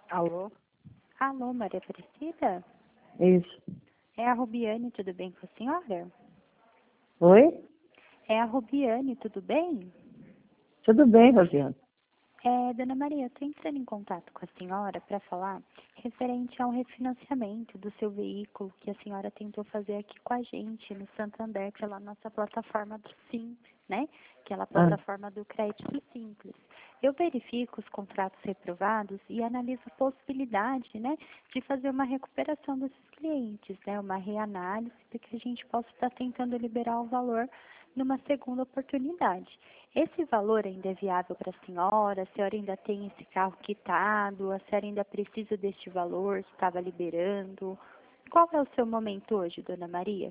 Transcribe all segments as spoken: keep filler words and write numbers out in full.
Alô? Alô, Maria Aparecida? Isso. É a Rubiane, tudo bem com a senhora? Oi? É a Rubiane, tudo bem? Tudo bem, Rosiane? É, Dona Maria, eu estou entrando em contato com a senhora para falar referente ao refinanciamento do seu veículo que a senhora tentou fazer aqui com a gente no Santander, pela nossa plataforma do Simples, né? Aquela Ah, plataforma do crédito simples. Eu verifico os contratos reprovados e analiso a possibilidade, né, de fazer uma recuperação desses clientes, né, uma reanálise para que a gente possa estar tentando liberar o valor numa segunda oportunidade. Esse valor ainda é viável para a senhora? A senhora ainda tem esse carro quitado? A senhora ainda precisa deste valor que estava liberando? Qual é o seu momento hoje, Dona Maria?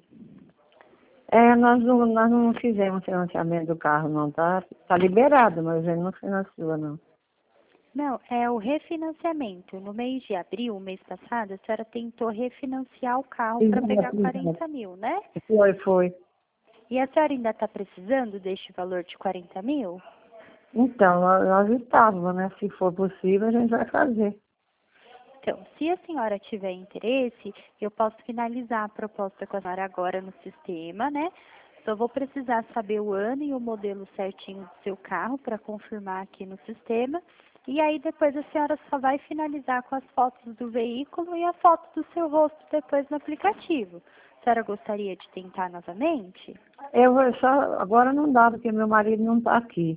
é, nós não, nós não fizemos financiamento do carro, não. Tá, tá liberado, mas ele não financiou, não. Não, é o refinanciamento. No mês de abril, mês passado, a senhora tentou refinanciar o carro para pegar Exato, exato. quarenta mil, né? Foi, foi. E a senhora ainda está precisando deste valor de quarenta mil? Então, nós, nós estávamos, né? Se for possível, a gente vai fazer. Então, se a senhora tiver interesse, eu posso finalizar a proposta com a senhora agora no sistema, né? Só vou precisar saber o ano e o modelo certinho do seu carro para confirmar aqui no sistema. E aí depois a senhora só vai finalizar com as fotos do veículo e a foto do seu rosto depois no aplicativo. A senhora gostaria de tentar novamente? Eu vou só, agora não dá, porque meu marido não está aqui.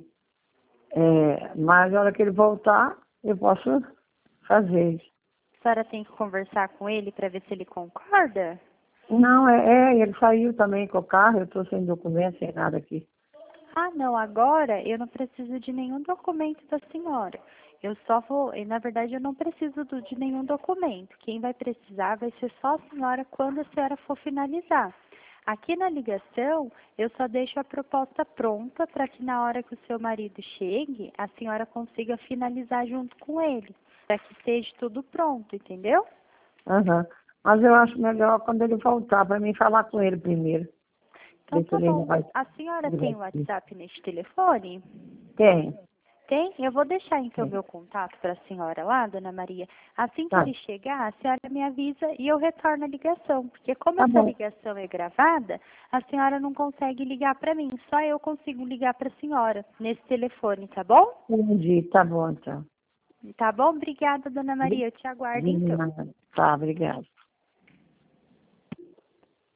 É, mas na hora que ele voltar, eu posso fazer. A senhora tem que conversar com ele para ver se ele concorda? Não, é, é, ele saiu também com o carro, eu estou sem documento, sem nada aqui. Ah, não, agora eu não preciso de nenhum documento da senhora. Eu só vou, e, na verdade eu não preciso do- de nenhum documento. Quem vai precisar vai ser só a senhora quando a senhora for finalizar. Aqui na ligação, eu só deixo a proposta pronta para que na hora que o seu marido chegue, a senhora consiga finalizar junto com ele, para que esteja tudo pronto, entendeu? Aham. Mas eu acho melhor quando ele voltar, para mim falar com ele primeiro. Então Ver se tá ele ainda bom. vai. A senhora Ele vai tem o WhatsApp neste telefone? Tem. Tem? Eu vou deixar então Tem. meu contato para a senhora lá, Dona Maria. Assim que Tá. ele chegar, a senhora me avisa e eu retorno a ligação. Porque como Tá essa bom. ligação é gravada, a senhora não consegue ligar para mim. Só eu consigo ligar para a senhora nesse telefone, tá bom? Entendi. Tá bom, então. Tá bom? Obrigada, Dona Maria. Eu te aguardo então. Obrigada. Tá, obrigada.